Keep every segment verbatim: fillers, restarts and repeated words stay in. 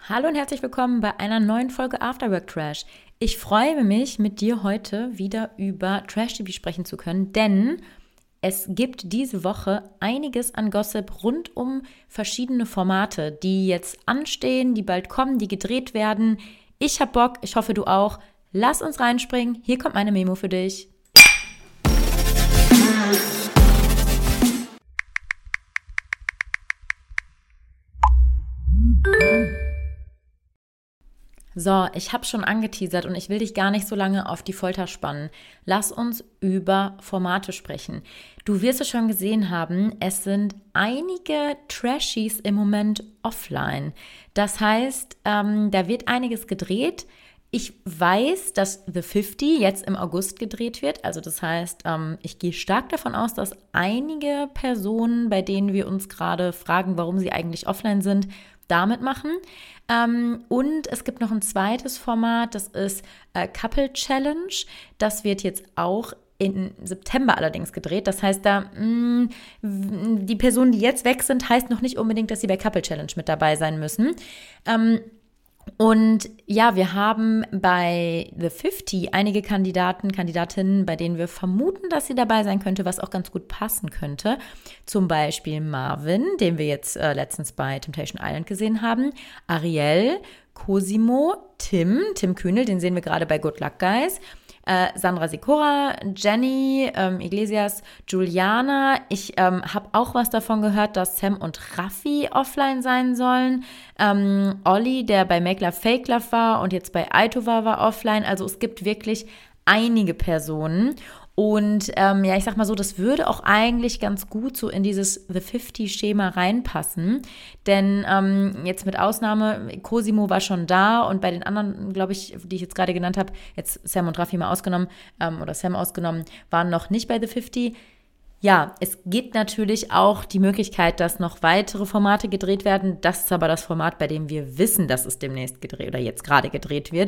Hallo und herzlich willkommen bei einer neuen Folge Afterwork Trash. Ich freue mich, mit dir heute wieder über Trash-T V sprechen zu können, denn es gibt diese Woche einiges an Gossip rund um verschiedene Formate, die jetzt anstehen, die bald kommen, die gedreht werden. Ich hab Bock, ich hoffe du auch. Lass uns reinspringen. Hier kommt meine Memo für dich. So, ich habe schon angeteasert und ich will dich gar nicht so lange auf die Folter spannen. Lass uns über Formate sprechen. Du wirst es schon gesehen haben, es sind einige Trashies im Moment offline. Das heißt, ähm, da wird einiges gedreht. Ich weiß, dass The fünfzig jetzt im August gedreht wird. Also das heißt, ähm, ich gehe stark davon aus, dass einige Personen, bei denen wir uns gerade fragen, warum sie eigentlich offline sind, damit machen. Ähm, und es gibt noch ein zweites Format, das ist äh, Couple Challenge. Das wird jetzt auch im September allerdings gedreht. Das heißt, da mh, die Personen, die jetzt weg sind, heißt noch nicht unbedingt, dass sie bei Couple Challenge mit dabei sein müssen. Ähm, Und ja, wir haben bei The fünfzig einige Kandidaten, Kandidatinnen, bei denen wir vermuten, dass sie dabei sein könnte, was auch ganz gut passen könnte. Zum Beispiel Marvin, den wir jetzt äh, letztens bei Temptation Island gesehen haben, Ariel, Cosimo, Tim, Tim Kühnel, den sehen wir gerade bei Good Luck Guys, Äh, Sandra Sikora, Jenny, ähm, Iglesias, Juliana. Ich ähm, habe auch was davon gehört, dass Sam und Raffi offline sein sollen. Ähm, Olli, der bei Make Love Fake Love war und jetzt bei Aito war, war offline. Also es gibt wirklich einige Personen. Und ähm, ja, ich sag mal so, das würde auch eigentlich ganz gut so in dieses The fünfzig-Schema reinpassen. Denn ähm, jetzt mit Ausnahme, Cosimo war schon da und bei den anderen, glaube ich, die ich jetzt gerade genannt habe, jetzt Sam und Raffi mal ausgenommen ähm, oder Sam ausgenommen, waren noch nicht bei The fünfzig. Ja, es gibt natürlich auch die Möglichkeit, dass noch weitere Formate gedreht werden. Das ist aber das Format, bei dem wir wissen, dass es demnächst gedreht oder jetzt gerade gedreht wird.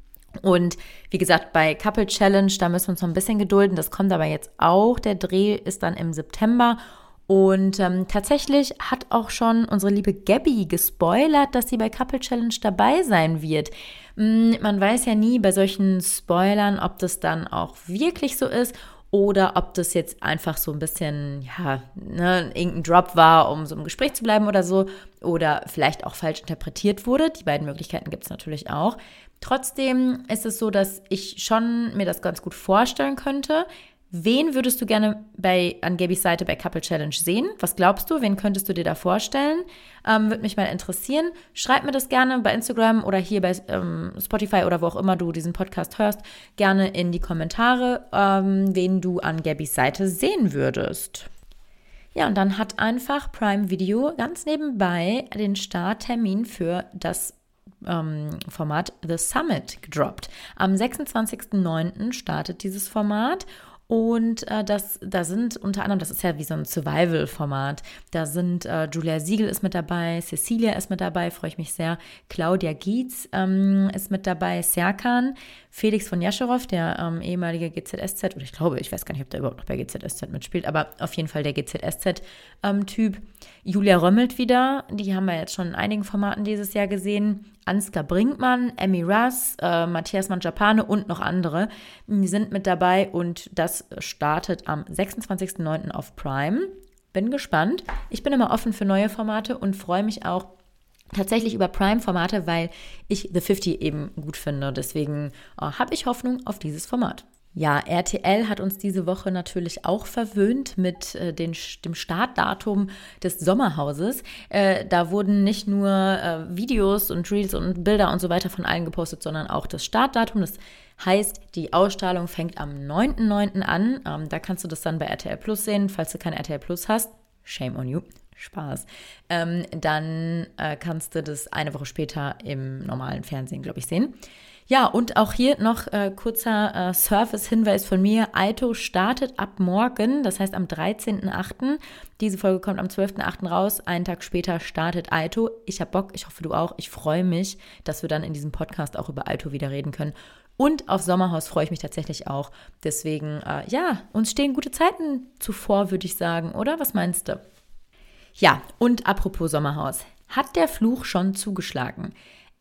Und wie gesagt, bei Couple Challenge, da müssen wir uns noch ein bisschen gedulden. Das kommt aber jetzt auch. Der Dreh ist dann im September. Und ähm, tatsächlich hat auch schon unsere liebe Gabby gespoilert, dass sie bei Couple Challenge dabei sein wird. Hm, man weiß ja nie bei solchen Spoilern, ob das dann auch wirklich so ist oder ob das jetzt einfach so ein bisschen, ja, ne, irgendein Drop war, um so im Gespräch zu bleiben oder so. Oder vielleicht auch falsch interpretiert wurde. Die beiden Möglichkeiten gibt es natürlich auch. Trotzdem ist es so, dass ich schon mir das ganz gut vorstellen könnte. Wen würdest du gerne bei, an Gabys Seite bei Couple Challenge sehen? Was glaubst du? Wen könntest du dir da vorstellen? Ähm, würde mich mal interessieren. Schreib mir das gerne bei Instagram oder hier bei ähm, Spotify oder wo auch immer du diesen Podcast hörst, gerne in die Kommentare, ähm, wen du an Gabys Seite sehen würdest. Ja, und dann hat einfach Prime Video ganz nebenbei den Starttermin für das ähm, Format The Summit gedroppt. Am sechsundzwanzigsten neunten startet dieses Format. Und äh, das, da sind unter anderem, das ist ja wie so ein Survival-Format, da sind äh, Julia Siegel ist mit dabei, Cecilia ist mit dabei, freue ich mich sehr, Claudia Gietz ähm, ist mit dabei, Serkan, Felix von Jascherow, der ähm, ehemalige G Z S Z, oder ich glaube, ich weiß gar nicht, ob der überhaupt noch bei G Z S Z mitspielt, aber auf jeden Fall der G Z S Z-Typ. Ähm, Julia Römmelt wieder, die haben wir jetzt schon in einigen Formaten dieses Jahr gesehen. Ansgar Brinkmann, Emmy Russ, äh, Matthias Mangiapane und noch andere, die sind mit dabei und das startet am sechsundzwanzigsten neunten auf Prime. Bin gespannt. Ich bin immer offen für neue Formate und freue mich auch tatsächlich über Prime-Formate, weil ich The fünfzig eben gut finde. Deswegen äh, habe ich Hoffnung auf dieses Format. Ja, R T L hat uns diese Woche natürlich auch verwöhnt mit äh, den, dem Startdatum des Sommerhauses. Äh, da wurden nicht nur äh, Videos und Reels und Bilder und so weiter von allen gepostet, sondern auch das Startdatum. Das heißt, die Ausstrahlung fängt am neunten neunten an. Ähm, da kannst du das dann bei R T L Plus sehen. Falls du kein R T L Plus hast, shame on you. Spaß. Ähm, dann äh, kannst du das eine Woche später im normalen Fernsehen, glaube ich, sehen. Ja, und auch hier noch äh, kurzer äh, Service-Hinweis von mir. Aito startet ab morgen, das heißt am dreizehnten achten Diese Folge kommt am zwölften achten raus. Einen Tag später startet Aito. Ich habe Bock, ich hoffe, du auch. Ich freue mich, dass wir dann in diesem Podcast auch über Aito wieder reden können. Und auf Sommerhaus freue ich mich tatsächlich auch. Deswegen, äh, ja, uns stehen gute Zeiten zuvor, würde ich sagen, oder? Was meinst du? Ja, und apropos Sommerhaus. Hat der Fluch schon zugeschlagen?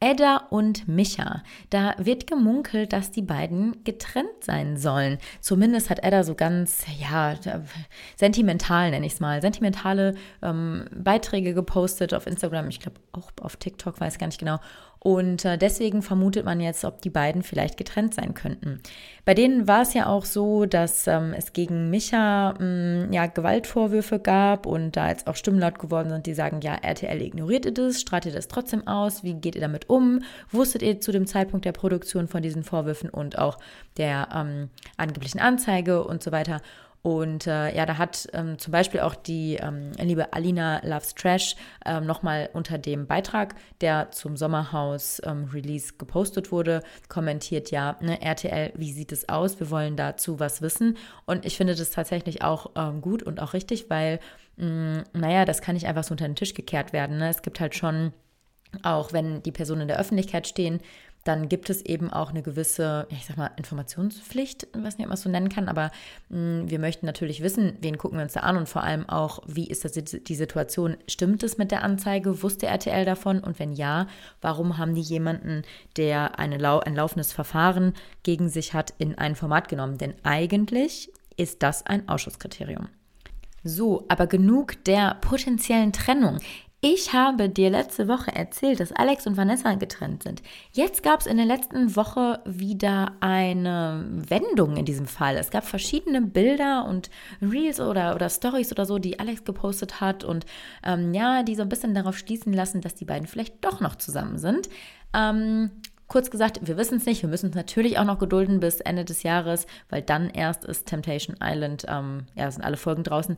Edda und Micha. Da wird gemunkelt, dass die beiden getrennt sein sollen. Zumindest hat Edda so ganz, ja, sentimental, nenne ich es mal, sentimentale ähm, Beiträge gepostet auf Instagram, ich glaube auch auf TikTok, weiß gar nicht genau. Und äh, deswegen vermutet man jetzt, ob die beiden vielleicht getrennt sein könnten. Bei denen war es ja auch so, dass ähm, es gegen Micha mh, ja, Gewaltvorwürfe gab und da jetzt auch Stimmen laut geworden sind, die sagen, ja, R T L ignoriert ihr das, strahlt ihr das trotzdem aus, wie geht ihr damit um? Wusstet ihr zu dem Zeitpunkt der Produktion von diesen Vorwürfen und auch der ähm, angeblichen Anzeige und so weiter? Und äh, ja, da hat ähm, zum Beispiel auch die ähm, liebe Alina Loves Trash ähm, nochmal unter dem Beitrag, der zum Sommerhaus-Release ähm, gepostet wurde, kommentiert, ja, ne, R T L, wie sieht es aus? Wir wollen dazu was wissen. Und ich finde das tatsächlich auch ähm, gut und auch richtig, weil, mh, naja, das kann nicht einfach so unter den Tisch gekehrt werden. Ne? Es gibt halt schon, auch wenn die Personen in der Öffentlichkeit stehen, dann gibt es eben auch eine gewisse, ich sag mal, Informationspflicht, was nicht, ob man es so nennen kann, aber mh, wir möchten natürlich wissen, wen gucken wir uns da an und vor allem auch, wie ist das, die Situation, stimmt es mit der Anzeige, wusste R T L davon und wenn ja, warum haben die jemanden, der eine, ein laufendes Verfahren gegen sich hat, in ein Format genommen, denn eigentlich ist das ein Ausschusskriterium. So, aber genug der potenziellen Trennung. Ich habe dir letzte Woche erzählt, dass Alex und Vanessa getrennt sind. Jetzt gab es in der letzten Woche wieder eine Wendung in diesem Fall. Es gab verschiedene Bilder und Reels oder, oder Stories oder so, die Alex gepostet hat und ähm, ja, die so ein bisschen darauf schließen lassen, dass die beiden vielleicht doch noch zusammen sind. Ähm, kurz gesagt, wir wissen es nicht. Wir müssen uns natürlich auch noch gedulden bis Ende des Jahres, weil dann erst ist Temptation Island, ähm, ja, sind alle Folgen draußen.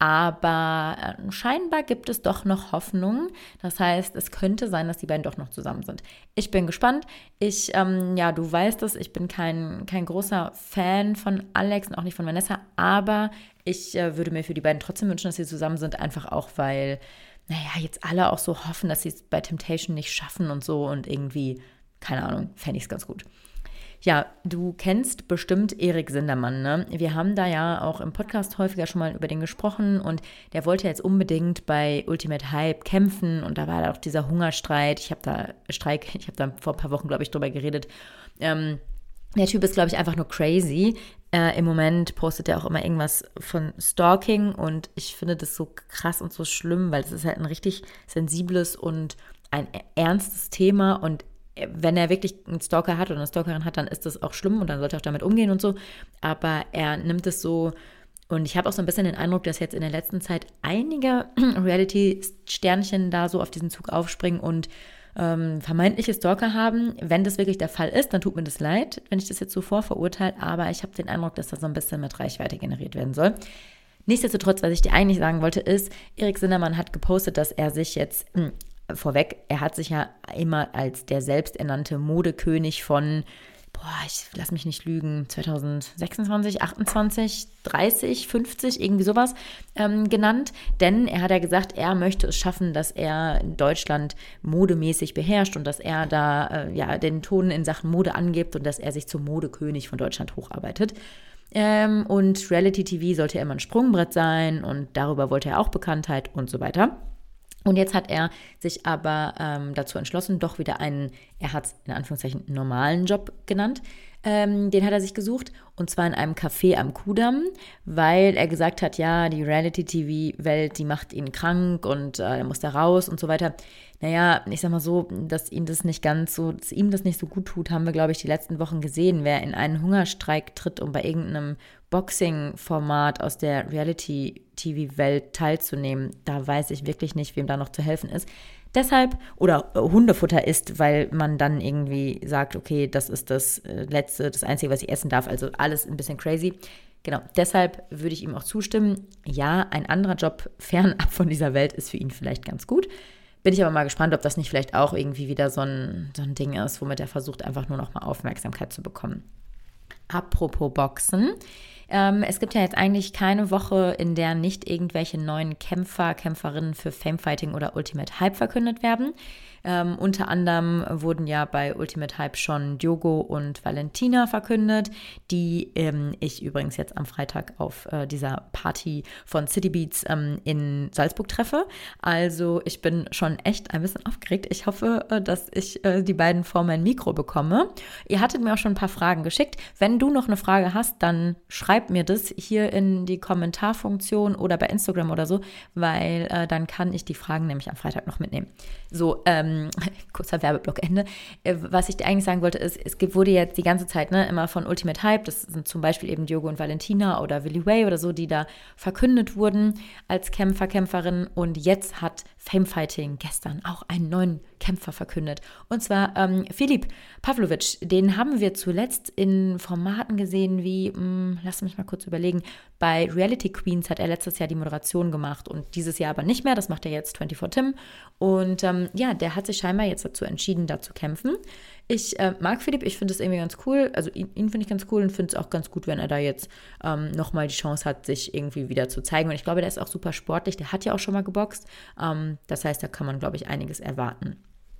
Aber äh, scheinbar gibt es doch noch Hoffnung. Das heißt, es könnte sein, dass die beiden doch noch zusammen sind. Ich bin gespannt. Ich, ähm, ja, du weißt es, ich bin kein, kein großer Fan von Alex und auch nicht von Vanessa, aber ich äh, würde mir für die beiden trotzdem wünschen, dass sie zusammen sind, einfach auch, weil, naja, jetzt alle auch so hoffen, dass sie es bei Temptation nicht schaffen und so und irgendwie, keine Ahnung, fände ich es ganz gut. Ja, du kennst bestimmt Erik Sindermann, ne? Wir haben da ja auch im Podcast häufiger schon mal über den gesprochen und der wollte jetzt unbedingt bei Ultimate Hype kämpfen und da war da auch dieser Hungerstreit. Ich habe da Streik, ich habe da vor ein paar Wochen, glaube ich, drüber geredet. Ähm, der Typ ist, glaube ich, einfach nur crazy. Äh, im Moment postet er auch immer irgendwas von Stalking und ich finde das so krass und so schlimm, weil es ist halt ein richtig sensibles und ein ernstes Thema und wenn er wirklich einen Stalker hat oder eine Stalkerin hat, dann ist das auch schlimm und dann sollte er auch damit umgehen und so. Aber er nimmt es so und ich habe auch so ein bisschen den Eindruck, dass jetzt in der letzten Zeit einige Reality-Sternchen da so auf diesen Zug aufspringen und ähm, vermeintliche Stalker haben. Wenn das wirklich der Fall ist, dann tut mir das leid, wenn ich das jetzt so vorverurteile, aber ich habe den Eindruck, dass da so ein bisschen mit Reichweite generiert werden soll. Nichtsdestotrotz, was ich dir eigentlich sagen wollte, ist, Erik Sindermann hat gepostet, dass er sich jetzt mh, vorweg, er hat sich ja immer als der selbsternannte Modekönig von, boah, ich lass mich nicht lügen, zwanzig sechsundzwanzig, achtundzwanzig, dreißig, fünfzig, irgendwie sowas ähm, genannt. Denn er hat ja gesagt, er möchte es schaffen, dass er Deutschland modemäßig beherrscht und dass er da äh, ja den Ton in Sachen Mode angibt und dass er sich zum Modekönig von Deutschland hocharbeitet. Ähm, und Reality-T V sollte ja immer ein Sprungbrett sein und darüber wollte er auch Bekanntheit und so weiter. Und jetzt hat er sich aber ähm, dazu entschlossen, doch wieder einen, er hat es in Anführungszeichen normalen Job genannt, ähm, den hat er sich gesucht und zwar in einem Café am Kudamm, weil er gesagt hat, ja, die Reality-T V-Welt, die macht ihn krank und äh, er muss da raus und so weiter. Naja, ich sag mal so, dass ihm das nicht ganz so, dass ihm das nicht so gut tut, haben wir, glaube ich, die letzten Wochen gesehen. Wer in einen Hungerstreik tritt, um bei irgendeinem Boxing-Format aus der Reality-T V-Welt teilzunehmen, da weiß ich wirklich nicht, wem da noch zu helfen ist. Deshalb, oder Hundefutter isst, weil man dann irgendwie sagt, okay, das ist das Letzte, das Einzige, was ich essen darf, also alles ein bisschen crazy. Genau, deshalb würde ich ihm auch zustimmen, ja, ein anderer Job fernab von dieser Welt ist für ihn vielleicht ganz gut. Bin ich aber mal gespannt, ob das nicht vielleicht auch irgendwie wieder so ein, so ein Ding ist, womit er versucht, einfach nur noch mal Aufmerksamkeit zu bekommen. Apropos Boxen. Ähm, es gibt ja jetzt eigentlich keine Woche, in der nicht irgendwelche neuen Kämpfer, Kämpferinnen für Famefighting oder Ultimate Hype verkündet werden. Ähm, unter anderem wurden ja bei Ultimate Hype schon Diogo und Valentina verkündet, die ähm, ich übrigens jetzt am Freitag auf äh, dieser Party von City Beats ähm, in Salzburg treffe. Also ich bin schon echt ein bisschen aufgeregt. Ich hoffe, äh, dass ich äh, die beiden vor mein Mikro bekomme. Ihr hattet mir auch schon ein paar Fragen geschickt. Wenn du noch eine Frage hast, dann schreib mir das hier in die Kommentarfunktion oder bei Instagram oder so, weil äh, dann kann ich die Fragen nämlich am Freitag noch mitnehmen. So, ähm, kurzer Werbeblock Ende. Äh, was ich dir eigentlich sagen wollte, ist, es gibt, wurde jetzt die ganze Zeit ne, immer von Ultimate Hype, das sind zum Beispiel eben Diogo und Valentina oder Willi Way oder so, die da verkündet wurden als Kämpfer, Kämpferin. Und jetzt hat Famefighting gestern auch einen neuen Kämpfer verkündet. Und zwar ähm, Filip Pavlovic. Den haben wir zuletzt in Formaten gesehen wie, mh, lass mich mal kurz überlegen, bei Reality Queens hat er letztes Jahr die Moderation gemacht und dieses Jahr aber nicht mehr. Das macht er jetzt vierundzwanzig Tim. Und ähm, ja, der hat sich scheinbar jetzt dazu entschieden, da zu kämpfen. Ich äh, mag Filip, ich finde es irgendwie ganz cool. Also ihn, ihn finde ich ganz cool und finde es auch ganz gut, wenn er da jetzt ähm, nochmal die Chance hat, sich irgendwie wieder zu zeigen. Und ich glaube, der ist auch super sportlich. Der hat ja auch schon mal geboxt. Ähm, das heißt, da kann man, glaube ich, einiges erwarten.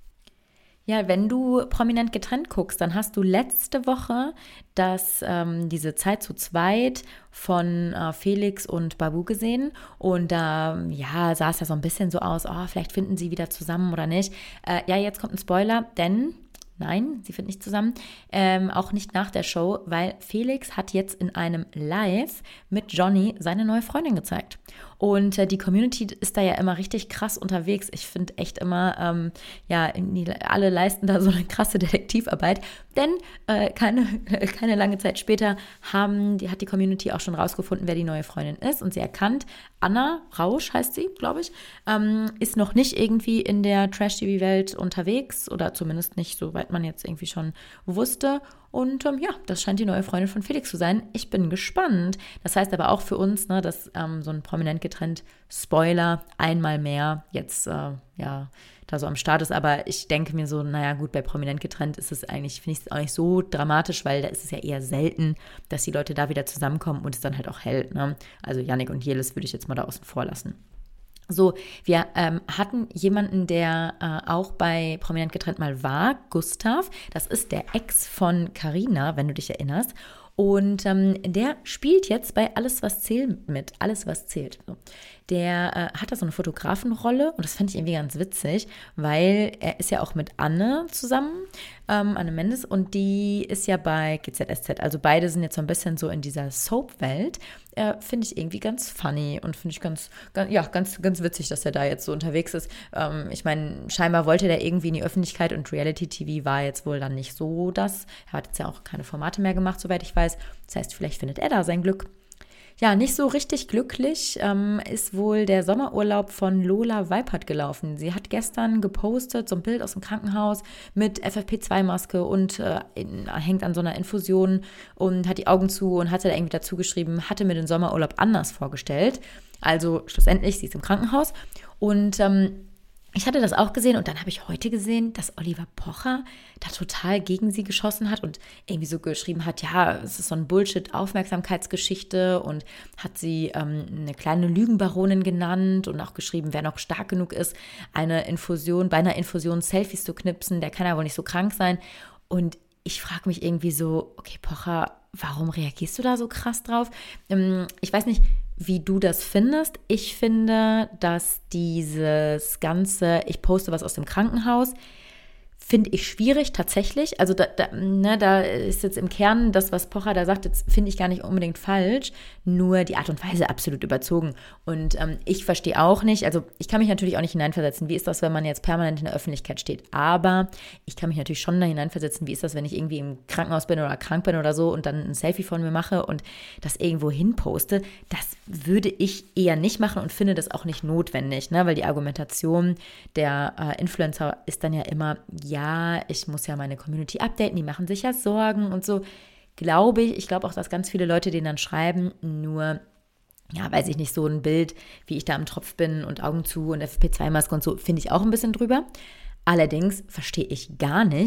Ja, wenn du prominent getrennt guckst, dann hast du letzte Woche das, ähm, diese Zeit zu zweit von äh, Felix und Babu gesehen und da ja, sah es ja so ein bisschen so aus, oh, vielleicht finden sie wieder zusammen oder nicht. Äh, ja, jetzt kommt ein Spoiler, denn nein, sie finden nicht zusammen, ähm, auch nicht nach der Show, weil Felix hat jetzt in einem Live mit Johnny seine neue Freundin gezeigt. Und äh, die Community ist da ja immer richtig krass unterwegs. Ich finde echt immer, ähm, ja, die, alle leisten da so eine krasse Detektivarbeit. Denn äh, keine, keine lange Zeit später haben, die, hat die Community auch schon rausgefunden, wer die neue Freundin ist. Und sie erkannt, Anna Rausch heißt sie, glaube ich, ähm, ist noch nicht irgendwie in der Trash-T V-Welt unterwegs oder zumindest nicht, soweit man jetzt irgendwie schon wusste. Und ähm, ja, das scheint die neue Freundin von Felix zu sein. Ich bin gespannt. Das heißt aber auch für uns, ne, dass ähm, so ein prominent getrennt Spoiler einmal mehr jetzt äh, ja da so am Start ist. Aber ich denke mir so, naja gut, bei prominent getrennt ist es eigentlich, finde ich es auch nicht so dramatisch, weil da ist es ja eher selten, dass die Leute da wieder zusammenkommen und es dann halt auch hält. Ne? Also Yannick und Jelis würde ich jetzt mal da außen vor lassen. So, wir ähm, hatten jemanden, der äh, auch bei Prominent getrennt mal war, Gustav. Das ist der Ex von Carina, wenn du dich erinnerst. Und ähm, der spielt jetzt bei Alles, was zählt mit. Alles, was zählt. So. Der äh, hat da so eine Fotografenrolle und das fand ich irgendwie ganz witzig, weil er ist ja auch mit Anne zusammen, ähm, Anne Mendes, und die ist ja bei G Z S Z. Also beide sind jetzt so ein bisschen so in dieser Soap-Welt. Äh, finde ich irgendwie ganz funny und finde ich ganz, ganz, ja, ganz, ganz witzig, dass er da jetzt so unterwegs ist. Ähm, ich meine, scheinbar wollte der irgendwie in die Öffentlichkeit und Reality-T V war jetzt wohl dann nicht so das. Er hat jetzt ja auch keine Formate mehr gemacht, soweit ich weiß. Das heißt, vielleicht findet er da sein Glück. Ja, nicht so richtig glücklich ähm, ist wohl der Sommerurlaub von Lola Weipert gelaufen. Sie hat gestern gepostet, so ein Bild aus dem Krankenhaus mit F F P zwei Maske und äh, in, hängt an so einer Infusion und hat die Augen zu und hatte da irgendwie dazu geschrieben, hatte mir den Sommerurlaub anders vorgestellt. Also schlussendlich, sie ist im Krankenhaus und ähm, ich hatte das auch gesehen und dann habe ich heute gesehen, dass Oliver Pocher da total gegen sie geschossen hat und irgendwie so geschrieben hat, ja, es ist so ein Bullshit-Aufmerksamkeitsgeschichte und hat sie ähm, eine kleine Lügenbaronin genannt und auch geschrieben, wer noch stark genug ist, eine Infusion, bei einer Infusion Selfies zu knipsen, der kann ja wohl nicht so krank sein. Und ich frage mich irgendwie so, okay, Pocher, warum reagierst du da so krass drauf? Ähm, ich weiß nicht, wie du das findest. Ich finde, dass dieses ganze, ich poste was aus dem Krankenhaus, finde ich schwierig tatsächlich. Also da, da, ne, da ist jetzt im Kern das, was Pocher da sagt, jetzt finde ich gar nicht unbedingt falsch, nur die Art und Weise absolut überzogen. Und ähm, ich verstehe auch nicht, also ich kann mich natürlich auch nicht hineinversetzen, wie ist das, wenn man jetzt permanent in der Öffentlichkeit steht, aber ich kann mich natürlich schon da hineinversetzen, wie ist das, wenn ich irgendwie im Krankenhaus bin oder krank bin oder so und dann ein Selfie von mir mache und das irgendwo hin poste. Das würde ich eher nicht machen und finde das auch nicht notwendig, ne? Weil die Argumentation der äh, Influencer ist dann ja immer, ja, ich muss ja meine Community updaten, die machen sich ja Sorgen und so. Glaube ich, ich glaube auch, dass ganz viele Leute denen dann schreiben, nur, ja, weiß ich nicht, so ein Bild, wie ich da am Tropf bin und Augen zu und F F P zwei Maske und so, finde ich auch ein bisschen drüber. Allerdings verstehe ich gar nicht,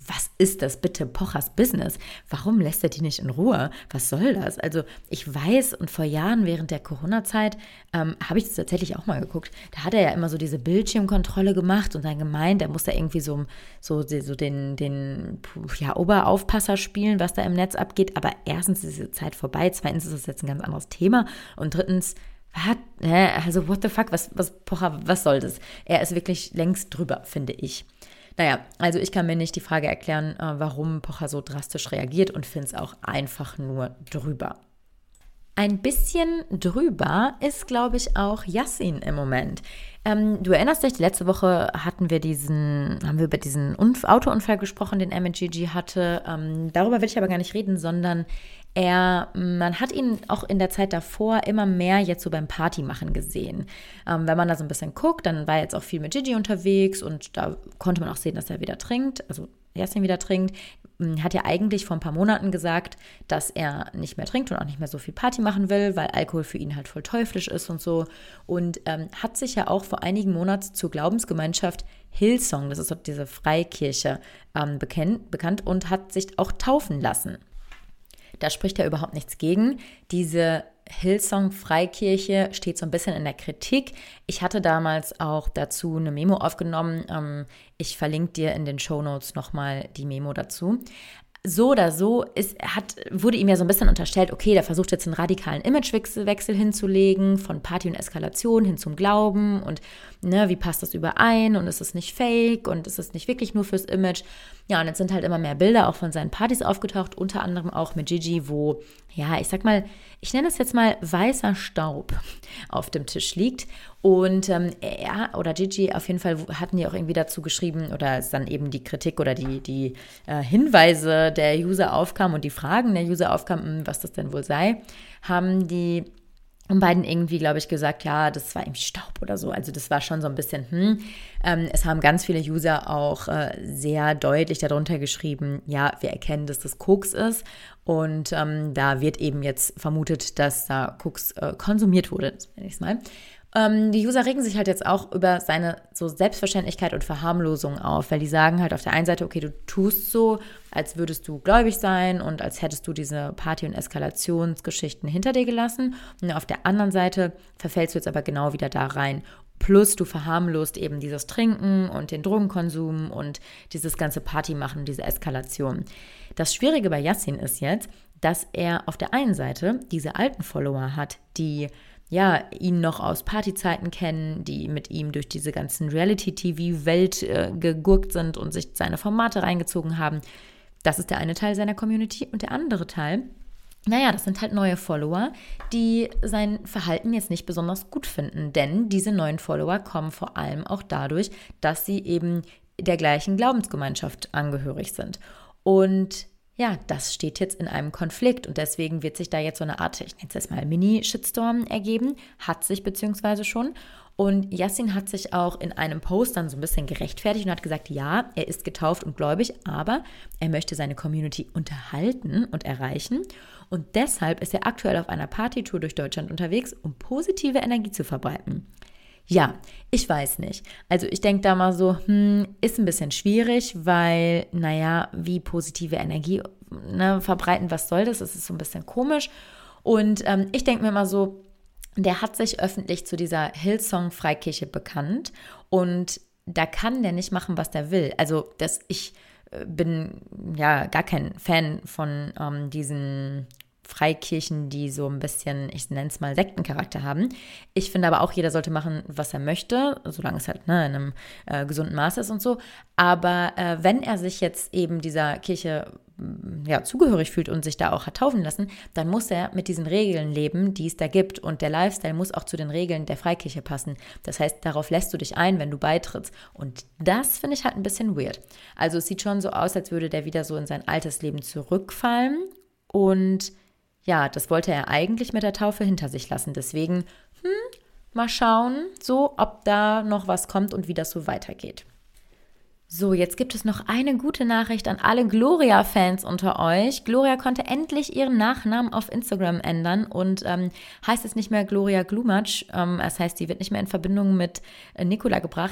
was ist das bitte Pochers Business? Warum lässt er die nicht in Ruhe? Was soll das? Also ich weiß, und vor Jahren während der Corona-Zeit ähm, habe ich das tatsächlich auch mal geguckt, da hat er ja immer so diese Bildschirmkontrolle gemacht und dann gemeint, er muss da irgendwie so, so, so den, den ja, Oberaufpasser spielen, was da im Netz abgeht. Aber erstens ist diese Zeit vorbei, zweitens ist das jetzt ein ganz anderes Thema und drittens, hat, also what the fuck, was, was, Pocher, was soll das? Er ist wirklich längst drüber, finde ich. Naja, also ich kann mir nicht die Frage erklären, warum Pocher so drastisch reagiert und finde es auch einfach nur drüber. Ein bisschen drüber ist, glaube ich, auch Yassin im Moment. Ähm, du erinnerst dich, letzte Woche hatten wir diesen, haben wir über diesen Unf- Autounfall gesprochen, den er mit Gigi hatte. Ähm, darüber will ich aber gar nicht reden, sondern er, man hat ihn auch in der Zeit davor immer mehr jetzt so beim Partymachen gesehen. Ähm, wenn man da so ein bisschen guckt, dann war er jetzt auch viel mit Gigi unterwegs und da konnte man auch sehen, dass er wieder trinkt, also Yassin wieder trinkt. Hat ja eigentlich vor ein paar Monaten gesagt, dass er nicht mehr trinkt und auch nicht mehr so viel Party machen will, weil Alkohol für ihn halt voll teuflisch ist und so. Und ähm, hat sich ja auch vor einigen Monaten zur Glaubensgemeinschaft Hillsong, das ist dort diese Freikirche, ähm, bekannt, bekannt und hat sich auch taufen lassen. Da spricht er überhaupt nichts gegen. Diese Hillsong-Freikirche steht so ein bisschen in der Kritik. Ich hatte damals auch dazu eine Memo aufgenommen. Ähm, ich verlinke dir in den Shownotes nochmal die Memo dazu. So oder so ist, hat, wurde ihm ja so ein bisschen unterstellt, okay, der versucht jetzt einen radikalen Imagewechsel hinzulegen, von Party und Eskalation hin zum Glauben und ne, wie passt das überein und ist es nicht fake und ist es nicht wirklich nur fürs Image. Ja, und jetzt sind halt immer mehr Bilder auch von seinen Partys aufgetaucht, unter anderem auch mit Gigi, wo, ja, ich sag mal, ich nenne es jetzt mal weißer Staub auf dem Tisch liegt. Und ähm, er oder Gigi auf jeden Fall hatten die auch irgendwie dazu geschrieben, oder es dann eben die Kritik oder die, die äh, Hinweise der User aufkamen und die Fragen der User aufkamen, was das denn wohl sei, haben die und beiden irgendwie, glaube ich, gesagt, ja, das war irgendwie Staub oder so. Also das war schon so ein bisschen, hm. Ähm, es haben ganz viele User auch äh, sehr deutlich darunter geschrieben, ja, wir erkennen, dass das Koks ist. Und ähm, da wird eben jetzt vermutet, dass da Koks äh, konsumiert wurde, das nenne ich es mal. Ähm, die User regen sich halt jetzt auch über seine so Selbstverständlichkeit und Verharmlosung auf, weil die sagen halt auf der einen Seite, okay, du tust so, als würdest du gläubig sein und als hättest du diese Party- und Eskalationsgeschichten hinter dir gelassen. Und auf der anderen Seite verfällst du jetzt aber genau wieder da rein. Plus du verharmlost eben dieses Trinken und den Drogenkonsum und dieses ganze Partymachen, diese Eskalation. Das Schwierige bei Yassin ist jetzt, dass er auf der einen Seite diese alten Follower hat, die ja, ihn noch aus Partyzeiten kennen, die mit ihm durch diese ganzen Reality-T V-Welt äh, gegurkt sind und sich seine Formate reingezogen haben. Das ist der eine Teil seiner Community. Und der andere Teil, naja, das sind halt neue Follower, die sein Verhalten jetzt nicht besonders gut finden. Denn diese neuen Follower kommen vor allem auch dadurch, dass sie eben der gleichen Glaubensgemeinschaft angehörig sind. Und ja, das steht jetzt in einem Konflikt und deswegen wird sich da jetzt so eine Art, ich nenne es jetzt mal Mini-Shitstorm ergeben, hat sich beziehungsweise schon. Und Yassin hat sich auch in einem Post dann so ein bisschen gerechtfertigt und hat gesagt, ja, er ist getauft und gläubig, aber er möchte seine Community unterhalten und erreichen. Und deshalb ist er aktuell auf einer Partytour durch Deutschland unterwegs, um positive Energie zu verbreiten. Ja, ich weiß nicht. Also ich denke da mal so, hm, ist ein bisschen schwierig, weil, naja, wie positive Energie ne, verbreiten, was soll das? Das ist so ein bisschen komisch. Und ähm, ich denke mir mal so, der hat sich öffentlich zu dieser Hillsong-Freikirche bekannt und da kann der nicht machen, was der will. Also das, ich äh, bin ja gar kein Fan von ähm, diesen Freikirchen, die so ein bisschen, ich nenne es mal Sektencharakter haben. Ich finde aber auch, jeder sollte machen, was er möchte, solange es halt ne, in einem äh, gesunden Maß ist und so. Aber äh, wenn er sich jetzt eben dieser Kirche ja, zugehörig fühlt und sich da auch hat taufen lassen, dann muss er mit diesen Regeln leben, die es da gibt. Und der Lifestyle muss auch zu den Regeln der Freikirche passen. Das heißt, darauf lässt du dich ein, wenn du beitrittst. Und das finde ich halt ein bisschen weird. Also es sieht schon so aus, als würde der wieder so in sein altes Leben zurückfallen. Und ja, das wollte er eigentlich mit der Taufe hinter sich lassen. Deswegen, hm, mal schauen, so, ob da noch was kommt und wie das so weitergeht. So, jetzt gibt es noch eine gute Nachricht an alle Gloria-Fans unter euch. Gloria konnte endlich ihren Nachnamen auf Instagram ändern und ähm, heißt jetzt nicht mehr Gloria Glumatsch. Ähm, das heißt, sie wird nicht mehr in Verbindung mit äh, Nicola gebracht.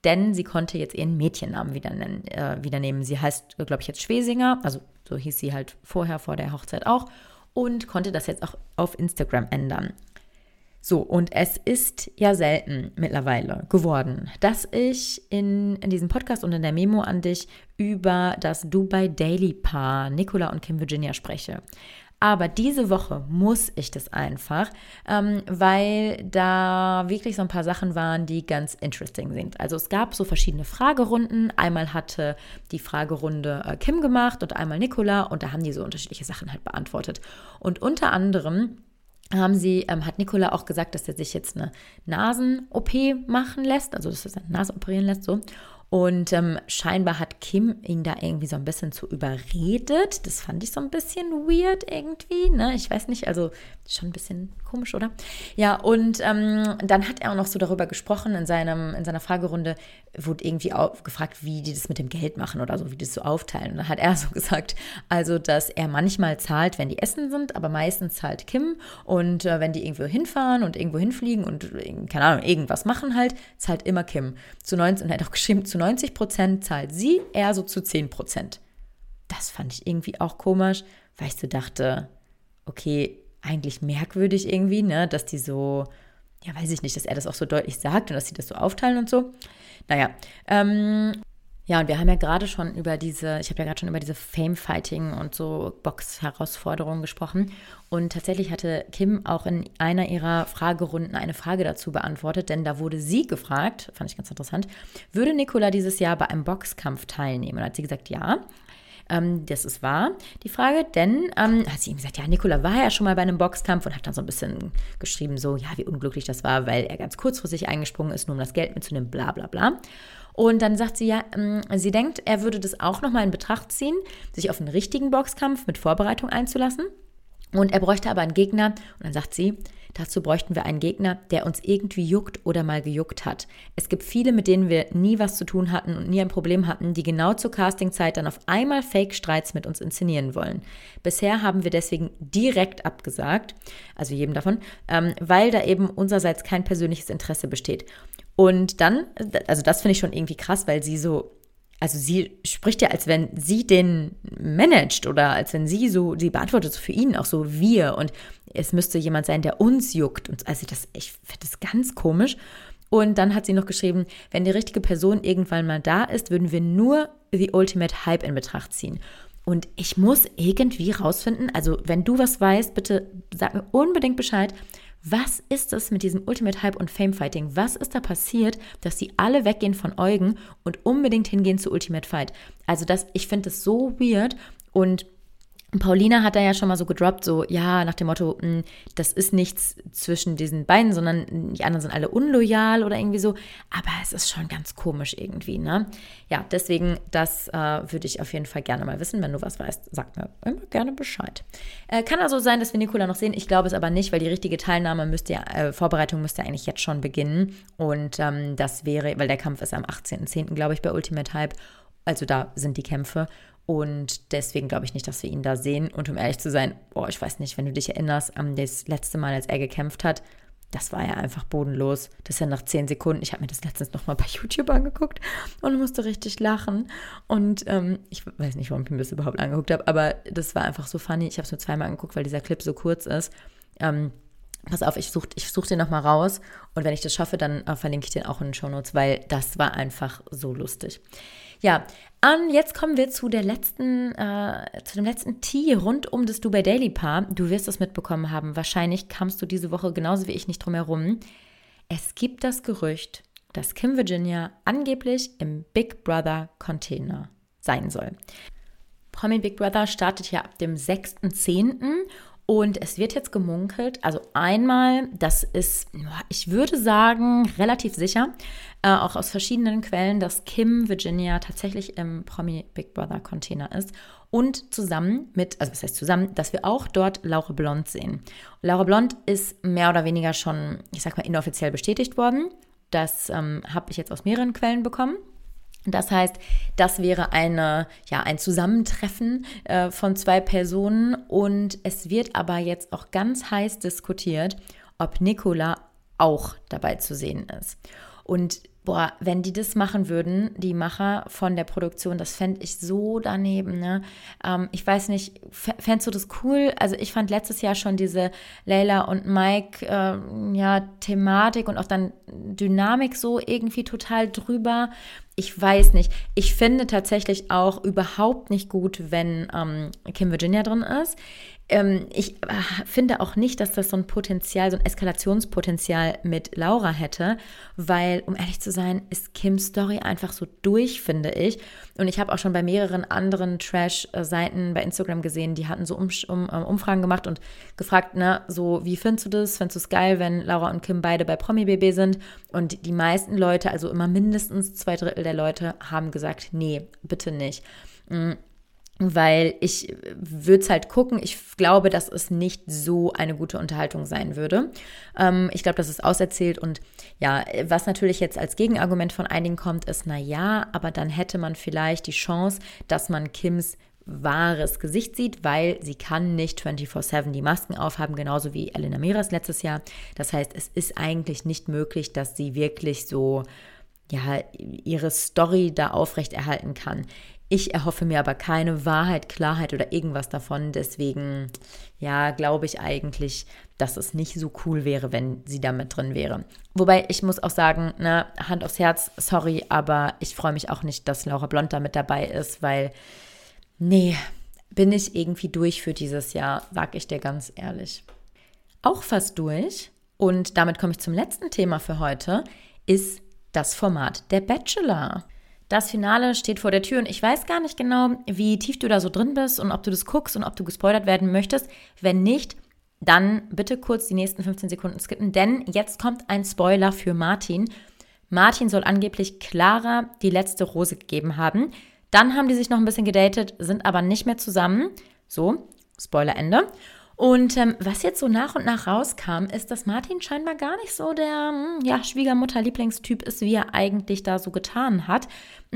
denn sie konnte jetzt ihren Mädchennamen wieder, nennen, äh, wieder nehmen. Sie heißt, glaube ich, jetzt Schwesinger, also so hieß sie halt vorher, vor der Hochzeit auch, und konnte das jetzt auch auf Instagram ändern. So, und es ist ja selten mittlerweile geworden, dass ich in, in diesem Podcast und in der Memo an dich über das Dubai Daily Paar Nicola und Kim Virginia spreche. Aber diese Woche muss ich das einfach, ähm, weil da wirklich so ein paar Sachen waren, die ganz interesting sind. Also es gab so verschiedene Fragerunden. Einmal hatte die Fragerunde äh, Kim gemacht und einmal Nicola, und da haben die so unterschiedliche Sachen halt beantwortet. Und unter anderem haben sie, ähm, hat Nicola auch gesagt, dass er sich jetzt eine Nasen-O P machen lässt, also dass er seine Nase operieren lässt, so. Und ähm, scheinbar hat Kim ihn da irgendwie so ein bisschen zu überredet. Das fand ich so ein bisschen weird irgendwie, ne? Ich weiß nicht, also schon ein bisschen komisch, oder? Ja, und ähm, dann hat er auch noch so darüber gesprochen in, seinem, in seiner Fragerunde, wurde irgendwie auch gefragt, wie die das mit dem Geld machen oder so, wie die das so aufteilen. Und dann hat er so gesagt, also, dass er manchmal zahlt, wenn die essen sind, aber meistens zahlt Kim. Und äh, wenn die irgendwo hinfahren und irgendwo hinfliegen und, keine Ahnung, irgendwas machen halt, zahlt immer Kim. Zu neunzig, und er hat auch geschrieben, zu neunzig Prozent zahlt sie, er so zu zehn Prozent. Das fand ich irgendwie auch komisch, weil ich so dachte, okay, eigentlich merkwürdig irgendwie, ne, dass die so, ja, weiß ich nicht, dass er das auch so deutlich sagt und dass sie das so aufteilen und so. Naja, ähm, ja, und wir haben ja gerade schon über diese, ich habe ja gerade schon über diese Fame-Fighting und so Box-Herausforderungen gesprochen. Und tatsächlich hatte Kim auch in einer ihrer Fragerunden eine Frage dazu beantwortet, denn da wurde sie gefragt, fand ich ganz interessant, würde Nicola dieses Jahr bei einem Boxkampf teilnehmen? Und da hat sie gesagt, ja. Ähm, das ist wahr, die Frage, denn ähm, hat sie ihm gesagt, ja, Nicola war ja schon mal bei einem Boxkampf, und hat dann so ein bisschen geschrieben, so, ja, wie unglücklich das war, weil er ganz kurzfristig eingesprungen ist, nur um das Geld mitzunehmen, bla bla bla. Und dann sagt sie, ja, ähm, sie denkt, er würde das auch nochmal in Betracht ziehen, sich auf einen richtigen Boxkampf mit Vorbereitung einzulassen. Und er bräuchte aber einen Gegner, und dann sagt sie, dazu bräuchten wir einen Gegner, der uns irgendwie juckt oder mal gejuckt hat. Es gibt viele, mit denen wir nie was zu tun hatten und nie ein Problem hatten, die genau zur Castingzeit dann auf einmal Fake-Streits mit uns inszenieren wollen. Bisher haben wir deswegen direkt abgesagt, also jedem davon, ähm, weil da eben unsererseits kein persönliches Interesse besteht. Und dann, also das finde ich schon irgendwie krass, weil sie so, also sie spricht ja, als wenn sie den managt oder als wenn sie so, sie beantwortet für ihn auch so wir, und es müsste jemand sein, der uns juckt. Und also das, ich finde das ganz komisch. Und dann hat sie noch geschrieben, wenn die richtige Person irgendwann mal da ist, würden wir nur The Ultimate Hype in Betracht ziehen. Und ich muss irgendwie rausfinden, also wenn du was weißt, bitte sag mir unbedingt Bescheid. Was ist das mit diesem Ultimate Hype und Fame-Fighting? Was ist da passiert, dass sie alle weggehen von Eugen und unbedingt hingehen zu Ultimate Fight? Also das, ich finde das so weird, und Paulina hat da ja schon mal so gedroppt, so, ja, nach dem Motto, mh, das ist nichts zwischen diesen beiden, sondern die anderen sind alle unloyal oder irgendwie so. Aber es ist schon ganz komisch irgendwie, ne? Ja, deswegen, das äh, würde ich auf jeden Fall gerne mal wissen. Wenn du was weißt, sag mir immer gerne Bescheid. Äh, kann also sein, dass wir Nicola noch sehen. Ich glaube es aber nicht, weil die richtige Teilnahme müsste ja, äh, Vorbereitung müsste eigentlich jetzt schon beginnen. Und ähm, das wäre, weil der Kampf ist am achtzehnten zehnten, glaube ich, bei Ultimate Hype. Also da sind die Kämpfe. Und deswegen glaube ich nicht, dass wir ihn da sehen. Und um ehrlich zu sein, boah, ich weiß nicht, wenn du dich erinnerst, an das letzte Mal, als er gekämpft hat, das war ja einfach bodenlos. Das ist ja nach zehn Sekunden. Ich habe mir das letztens nochmal bei YouTube angeguckt und musste richtig lachen. Und ähm, ich weiß nicht, warum ich mir das überhaupt angeguckt habe, aber das war einfach so funny. Ich habe es nur zweimal angeguckt, weil dieser Clip so kurz ist. Ähm, Pass auf, ich suche ich such den nochmal raus, und wenn ich das schaffe, dann äh, verlinke ich den auch in den Shownotes, weil das war einfach so lustig. Ja, und jetzt kommen wir zu der letzten, äh, zu dem letzten Tee rund um das Dubai Daily Paar. Du wirst es mitbekommen haben, wahrscheinlich kamst du diese Woche genauso wie ich nicht drum herum. Es gibt das Gerücht, dass Kim Virginia angeblich im Big Brother Container sein soll. Promi Big Brother startet ja ab dem sechsten zehnten Und es wird jetzt gemunkelt, also einmal, das ist, ich würde sagen, relativ sicher, äh, auch aus verschiedenen Quellen, dass Kim Virginia tatsächlich im Promi Big Brother Container ist, und zusammen mit, also was heißt zusammen, dass wir auch dort Laura Blond sehen. Laura Blond ist mehr oder weniger schon, ich sag mal, inoffiziell bestätigt worden. Das ähm, habe ich jetzt aus mehreren Quellen bekommen. Das heißt, das wäre eine, ja, ein Zusammentreffen äh, von zwei Personen, und es wird aber jetzt auch ganz heiß diskutiert, ob Nicola auch dabei zu sehen ist. Und Boah, wenn die das machen würden, die Macher von der Produktion, das fände ich so daneben, ne? Ähm, ich weiß nicht, fändest du das cool? Also ich fand letztes Jahr schon diese Layla und Mike, äh, ja, Thematik und auch dann Dynamik so irgendwie total drüber. Ich weiß nicht. Ich finde tatsächlich auch überhaupt nicht gut, wenn ähm, Kim Virginia drin ist. Ähm, ich äh, finde auch nicht, dass das so ein Potenzial, so ein Eskalationspotenzial mit Laura hätte, weil, um ehrlich zu sein, ist Kims Story einfach so durch, finde ich. Und ich habe auch schon bei mehreren anderen Trash-Seiten bei Instagram gesehen, die hatten so um, um, Umfragen gemacht und gefragt, ne, so, wie findest du das? Findest du es geil, wenn Laura und Kim beide bei Promi B B sind? Und die meisten Leute, also immer mindestens zwei Drittel der Leute, haben gesagt, nee, bitte nicht. Mhm. Weil ich würde es halt gucken, ich glaube, dass es nicht so eine gute Unterhaltung sein würde. Ähm, ich glaube, das ist auserzählt und ja, was natürlich jetzt als Gegenargument von einigen kommt, ist, na ja, aber dann hätte man vielleicht die Chance, dass man Kims wahres Gesicht sieht, weil sie kann nicht vierundzwanzig sieben die Masken aufhaben, genauso wie Elena Miras letztes Jahr. Das heißt, es ist eigentlich nicht möglich, dass sie wirklich so, ja, ihre Story da aufrechterhalten kann. Ich erhoffe mir aber keine Wahrheit, Klarheit oder irgendwas davon. Deswegen, ja, glaube ich eigentlich, dass es nicht so cool wäre, wenn sie da mit drin wäre. Wobei, ich muss auch sagen, ne, Hand aufs Herz, sorry, aber ich freue mich auch nicht, dass Laura Blond da mit dabei ist, weil, nee, bin ich irgendwie durch für dieses Jahr, sag ich dir ganz ehrlich. Auch fast durch, und damit komme ich zum letzten Thema für heute, ist das Format Der Bachelor. Das Finale steht vor der Tür und ich weiß gar nicht genau, wie tief du da so drin bist und ob du das guckst und ob du gespoilert werden möchtest. Wenn nicht, dann bitte kurz die nächsten fünfzehn Sekunden skippen, denn jetzt kommt ein Spoiler für Martin. Martin soll angeblich Clara die letzte Rose gegeben haben. Dann haben die sich noch ein bisschen gedatet, sind aber nicht mehr zusammen. So, Spoiler Ende. Und ähm, was jetzt so nach und nach rauskam, ist, dass Martin scheinbar gar nicht so der ja, Schwiegermutter-Lieblingstyp ist, wie er eigentlich da so getan hat.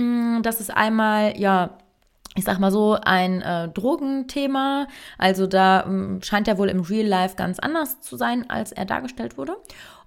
Das ist einmal, ja, ich sag mal so, ein äh, Drogenthema. Also da ähm, scheint er wohl im Real Life ganz anders zu sein, als er dargestellt wurde.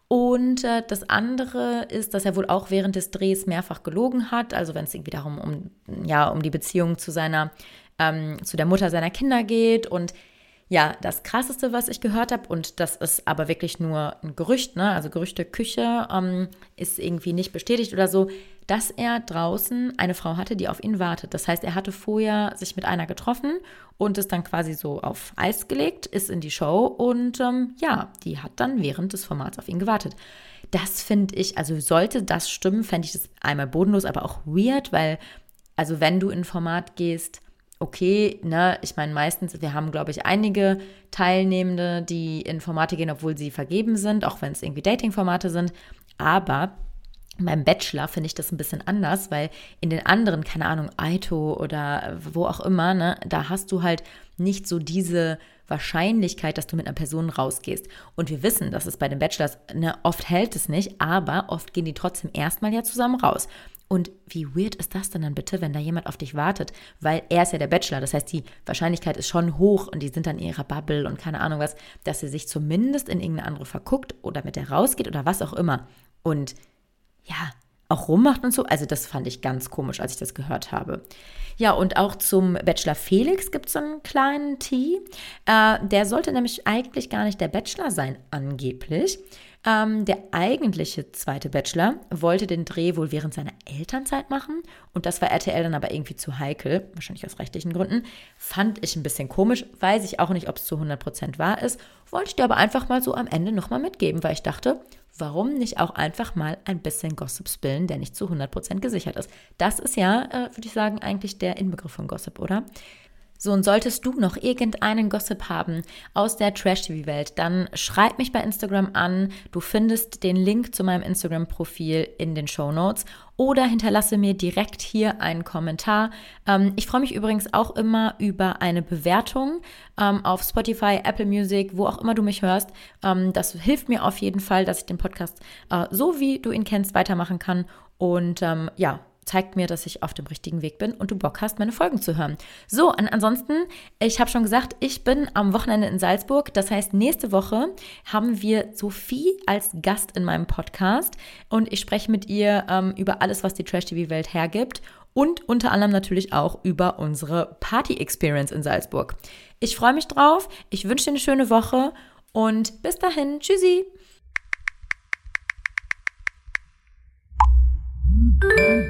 Und äh, das andere ist, dass er wohl auch während des Drehs mehrfach gelogen hat. Also wenn es irgendwie darum um, ja, um die Beziehung zu seiner, ähm, zu der Mutter seiner Kinder geht. Und ja, das Krasseste, was ich gehört habe, und das ist aber wirklich nur ein Gerücht, ne? Also Gerüchteküche, ähm, ist irgendwie nicht bestätigt oder so, dass er draußen eine Frau hatte, die auf ihn wartet. Das heißt, er hatte vorher sich mit einer getroffen und ist dann quasi so auf Eis gelegt, ist in die Show und ähm, ja, die hat dann während des Formats auf ihn gewartet. Das finde ich, also sollte das stimmen, fände ich das einmal bodenlos, aber auch weird, weil, also wenn du in ein Format gehst, okay, ne, ich meine meistens, wir haben, glaube ich, einige Teilnehmende, die in Formate gehen, obwohl sie vergeben sind, auch wenn es irgendwie Dating-Formate sind, aber beim Bachelor finde ich das ein bisschen anders, weil in den anderen, keine Ahnung, Aito oder wo auch immer, ne, da hast du halt nicht so diese Wahrscheinlichkeit, dass du mit einer Person rausgehst. Und wir wissen, dass es bei den Bachelors, ne, oft hält es nicht, aber oft gehen die trotzdem erstmal ja zusammen raus. Und wie weird ist das denn dann bitte, wenn da jemand auf dich wartet? Weil er ist ja der Bachelor, das heißt, die Wahrscheinlichkeit ist schon hoch und die sind dann in ihrer Bubble und keine Ahnung was, dass sie sich zumindest in irgendeine andere verguckt oder mit der rausgeht oder was auch immer. Und ja, auch rummacht und so. Also das fand ich ganz komisch, als ich das gehört habe. Ja, und auch zum Bachelor Felix gibt es so einen kleinen Tee. Äh, der sollte nämlich eigentlich gar nicht der Bachelor sein, angeblich. Ähm, der eigentliche zweite Bachelor wollte den Dreh wohl während seiner Elternzeit machen und das war R T L dann aber irgendwie zu heikel, wahrscheinlich aus rechtlichen Gründen. Fand ich ein bisschen komisch, weiß ich auch nicht, ob es zu hundert Prozent wahr ist, wollte ich dir aber einfach mal so am Ende nochmal mitgeben, weil ich dachte, warum nicht auch einfach mal ein bisschen Gossip spillen, der nicht zu hundert Prozent gesichert ist. Das ist ja, äh, würde ich sagen, eigentlich der Inbegriff von Gossip, oder? So, und solltest du noch irgendeinen Gossip haben aus der Trash-T V-Welt, dann schreib mich bei Instagram an. Du findest den Link zu meinem Instagram-Profil in den Shownotes oder hinterlasse mir direkt hier einen Kommentar. Ähm, ich freue mich übrigens auch immer über eine Bewertung ähm, auf Spotify, Apple Music, wo auch immer du mich hörst. Ähm, das hilft mir auf jeden Fall, dass ich den Podcast äh, so, wie du ihn kennst, weitermachen kann. Und ähm, ja, zeigt mir, dass ich auf dem richtigen Weg bin und du Bock hast, meine Folgen zu hören. So, und ansonsten, ich habe schon gesagt, ich bin am Wochenende in Salzburg. Das heißt, nächste Woche haben wir Sophie als Gast in meinem Podcast und ich spreche mit ihr ähm, über alles, was die Trash-T V-Welt hergibt und unter anderem natürlich auch über unsere Party-Experience in Salzburg. Ich freue mich drauf, ich wünsche dir eine schöne Woche und bis dahin, tschüssi!